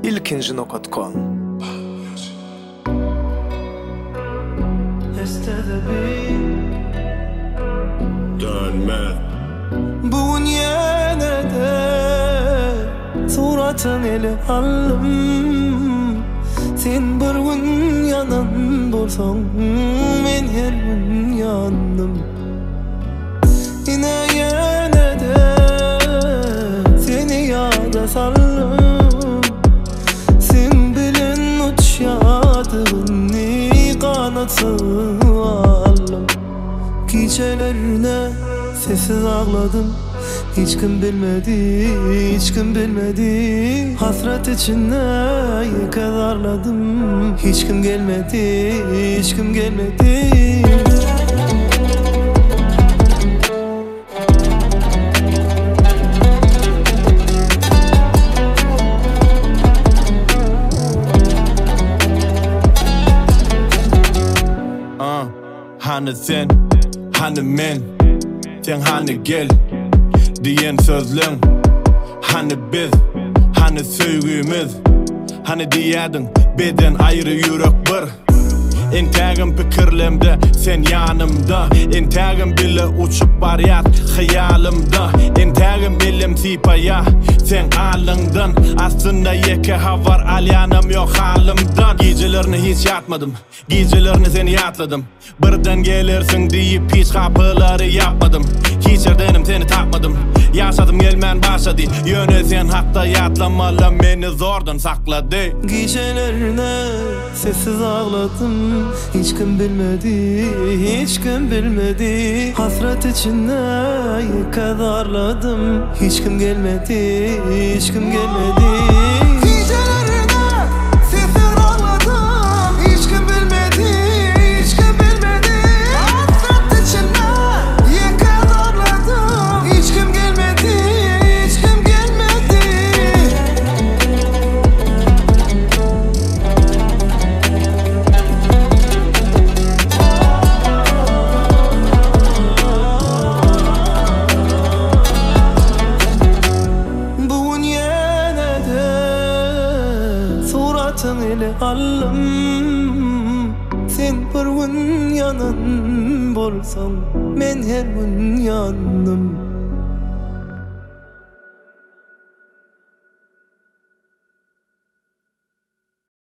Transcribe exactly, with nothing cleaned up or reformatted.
ilkinci nokta com. Dönme Bugün yine de suratın ele alım. Sen bir gün yanan bolsan, men her gün yandım. Yine yine de seni yada salım. Sen bilen uçyadığını kanatsız alım. Gecelerine sessiz ağladım. Hiç kim bilmedi, hiç kim bilmedi. Hasret içinde yıkılarladım. Hiç kim gelmedi, hiç kim gelmedi. uh, Hani sen, hani men, sen hani gel diyen sözlün. Hani biz, hani söygümüz, hani diyedin beden ayrı yürek bir. Entagim pikirlemde, sen yanımda. Entagim bile uçup bariyat hayalimda. Entagim bilim sipaya, sen alındın. Aslında yeke havar alyanım yok halimden. Gecelerini hiç yatmadım, gecelerini seni yatladım. Birden gelirsin deyip hiç kapıları yapmadım. Hiç yerdenim seni tapmadım. Yaşadım gelmen başladı. Yöne sen hatta yatlamalı beni zordan sakladı. Gecelerine sessiz ağladım. Hiç kim bilmedi, hiç kim bilmedi. Hasret içinde yıkadarladım. Hiç kim gelmedi, hiç kim gelmedi. Gecelerine sessiz ağladım. Hiç kim bilmedi, hiç kim bilmedi. Hasret içinde yıkadarladım. Hiç kim gelmedi, hiç kim gelmedi. Bugün yine de suratın ile alım. Sen bir gün yanan bolsan, men her gün yandım.